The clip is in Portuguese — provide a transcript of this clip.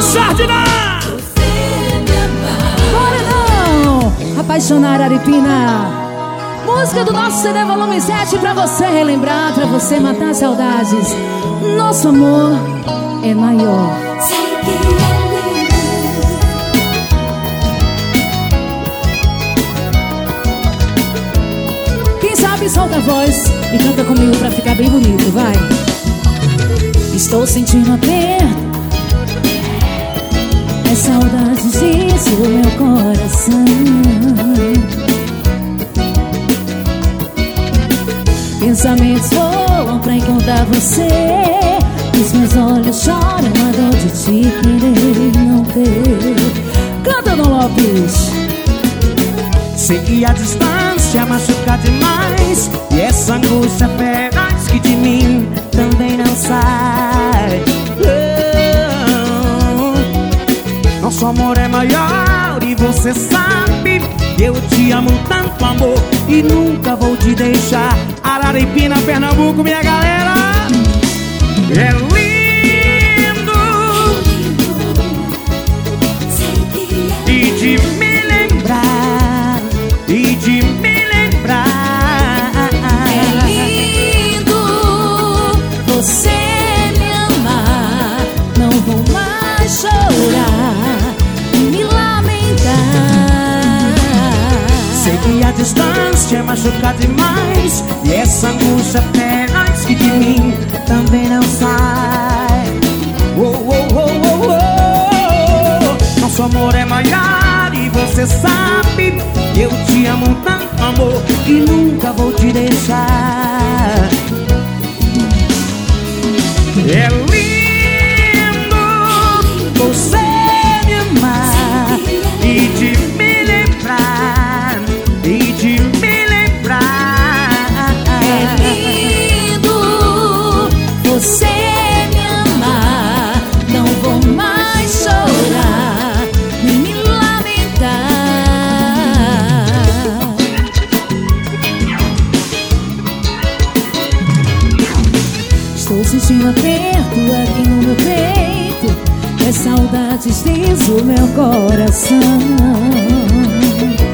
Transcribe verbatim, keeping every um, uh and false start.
Jardinar! Bora não! Apaixonar Aripina. Música do nosso C D volume sete pra você relembrar, pra você matar saudades. Nosso amor é maior. Quem sabe solta a voz e canta comigo pra ficar bem bonito, vai. Estou sentindo aperto, é saudade disso o meu coração. Pensamentos voam pra encontrar você. Os meus olhos choram a dor de te querer não ter. Canta, Dom Lopes. Sei que a distância machuca demais, e essa angústia feraz que de mim também não sai. oh. Nosso amor é maior e você sabe. Eu te amo tanto, amor, e nunca vou te deixar. Araripina, Pernambuco, minha galera. É lindo e de me lembrar, e de me lembrar. É lindo você me amar. Não vou mais chorar e me lamentar. Sei que a distância machuca demais, e essa angústia feraz que de mim também não sai. oh, oh, oh, oh, oh. Nosso amor é maior e você sabe. Eu te amo tanto, amor, e nunca vou te deixar. É lindo você me amar e de me lembrar, e de me lembrar. É lindo você me amar. Não vou mais chorar nem me lamentar. Estou sentindo aperto aqui no meu peito. É saudades diz o meu coração.